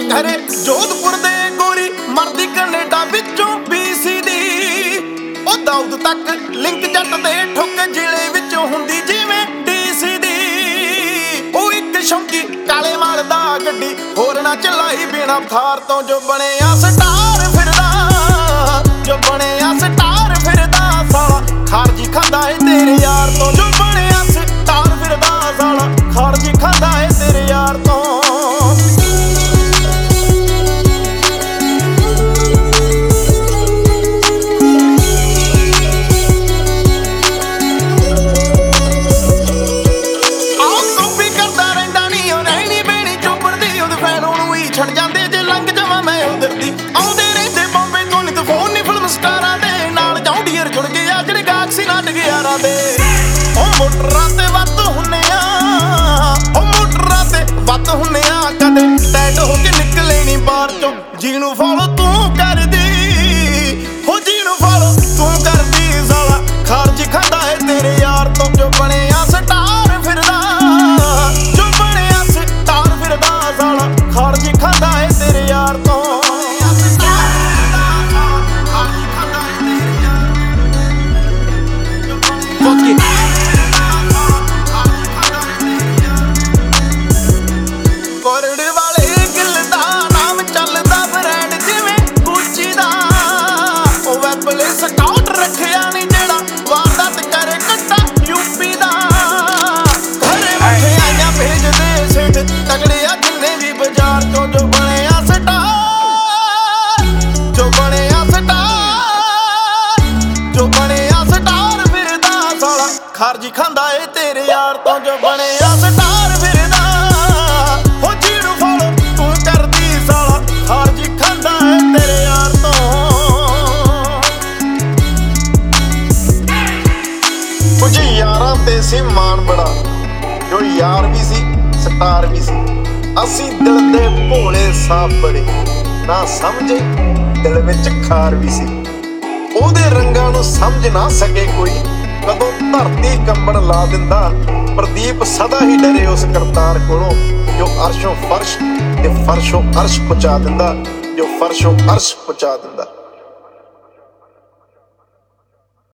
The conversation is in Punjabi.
ਘਰੇ ਜੋਧਪੁਰ ਦੇ ਗੋਰੀ ਮਰਦੀ ਕੈਨੇਡਾ ਵਿੱਚੋਂ BC ਦੀ। ਉਹ ਦਾਊਦ ਤੱਕ ਲਿੰਕ ਜੱਟ ਦੇ ਠੁੱਕ ਜ਼ਿਲ੍ਹੇ ਵਿੱਚੋਂ ਹੁੰਦੀ ਜਿਵੇਂ DC ਦੀ। ਉਹ ਇੱਕ ਸ਼ੌਂਕੀ ਕਾਲੇ ਮਾਲ ਦਾ ਗੱਡੀ ਹੋਰ ਨਾ ਚਲਾਈ ਬਿਨਾ ਥਾਰ ਤੋਂ ਜੋ ਬਣਿਆ ਸਟਾਰ ਫਿਰਦਾ, ਜੋ ਬਣਿਆ ਸਟਾਰ ਫਿਰਦਾ ਸਾਲਾ ਖਾਰਜੀ ਖਾਂਦਾ ਏ ਤੇਰੇ ਯਾਰ ਤੋਂ। ਜੋ ਬਣਿਆ ਸਟਾਰ ਫਿਰਦਾ ਸਾਲਾ ਖਾਰਜੀ ਖਾਂਦਾ ਏ ਤੇਰੇ ਯਾਰ ਤੋਂ। ਛੱਡ ਜਾਂਦੇ ਜੇ ਲੰਘ ਜਾਵਾਂ ਮੈਂ ਉਧਰ ਦੀ। ਆਉਂਦੇ ਰਹਿੰਦੇ ਬੰਬੇ ਤੋਂ ਨਿਤ ਫੋਨ ਨੀ ਫਿਲਮ ਸਟਾਰਾਂ ਦੇ ਨਾਲ ਜੌਂਡੀਅਰ ਜੁੜ ਗਏ ਆ ਜਿਹੜੇ ਗਾਕਸੀ ਨਾਟਕ ਯਾਰਾਂ ਦੇ। ਉਹ ਮੋਟਰਾਂ ਤੇ ਵੱਧ ਹੁੰਨੇ ਆ, ਉਹ ਮੋਟਰਾਂ ਤੇ ਵੱਧ ਹੁੰਨੇ ਆ ਕਦੇ ਟੈਟ ਹੋ ਕੇ ਨਿਕਲੇ ਨੀ ਬਾਹਰ ਚੋਂ। ਜਿਹਨੂੰ ਫੋਲੋ ਤੂੰ ਕਰਦੀ, ਹੋ ਜਿਹਨੂੰ ਫੋਲੋ ਤੂੰ ਕਰਦੀ ਸਾਲਾ ਖਾਰਜੀ ਖਾਂਦਾ ਏ ਤੇਰੇ ਯਾਰ ਤੋਂ। ਜੋ ਬਣਿਆ ਸਟਾਰ ਫਿਰਦਾ, ਜੋ ਬਣਿਆ ਸਟਾਰ ਫਿਰਦਾ ਸਾਲਾ ਖਾਰਜੀ ਖਾਂਦਾ ਏ ਤੇਰੇ ਯਾਰ ਤੋਂ। ਕੋਰੜ ਵਾਲੇ ਗਿੱਲ ਦਾ ਨਾਮ ਚੱਲਦਾ ਬ੍ਰਾਂਡ ਜਿਵੇਂ ਗੁੱਚੀ ਦਾ। ਉਹ ਵੈਬਲੇ ਸਕਾਊਟ ਰੱਖਿਆ ਨੀ ਜਿਹੜਾ ਵਾਰਦਾਤ ਕਰੇ ਕੱਟਾ UP ਦਾ। ਘਰੇ ਮਠਿਆਈਆਂ ਭੇਜਦੇ ਸੇਠ ਤਗੜੇ ਆ ਜਿੰਨੇ ਵੀ ਬਾਜ਼ਾਰ ਤੋਂ। ਜੋ ਬਣਿਆ ਸਟਾਰ, ਜੋ ਬਣਿਆ ਸਟਾਰ, ਜੋ ਬਣਿਆ ਸਟਾਰ ਫਿਰਦਾ ਸਾਲਾ ਖਾਰਜੀ ਖਾਂਦਾ ਏ ਤੇਰੇ ਯਾਰ ਤੋਂ। ਜੋ ਬਣਿਆ ਸਟਾਰ ਫਿਰਦਾ, ਹੋ ਜਿਹਨੂੰ ਫੋਲੋ ਤੂੰ ਕਰਦੀ ਸਾਲਾ ਖਾਰਜੀ ਖਾਂਦਾ ਏ ਤੇਰੇ ਯਾਰ ਤੋਂ। ਕੁਝ ਯਾਰਾਂ ਤੇ ਸੀ ਮਾਣ ਬੜਾ, ਜੋ ਯਾਰ ਵੀ ਸੀ ਸਟਾਰ ਵੀ ਸੀ। ਅਸੀਂ ਦਿਲ ਦੇ ਭੋਲੇ ਸਾਫ ਬੜੇ ਨਾ ਸਮਝੇ ਦਿਲ ਵਿੱਚ ਖਾਰ ਵੀ ਸੀ। ਉਹਦੇ ਰੰਗਾਂ ਨੂੰ ਸਮਝ ਨਾ ਸਕੇ ਕੋਈ, ਕਦੋਂ ਧਰਤੀ ਕੰਬਣ ਲਾ ਦਿੰਦਾ। ਪ੍ਰਦੀਪ ਸਦਾ ਹੀ ਡਰੇ ਉਸ ਕਰਤਾਰ ਕੋਲੋਂ ਜੋ ਅਰਸ਼ੋਂ ਫਰਸ਼ ਤੇ ਫਰਸ਼ੋਂ ਅਰਸ਼ ਪਹੁੰਚਾ ਦਿੰਦਾ, ਜੋ ਫਰਸ਼ੋਂ ਅਰਸ਼ ਪਹੁੰਚਾ ਦਿੰਦਾ।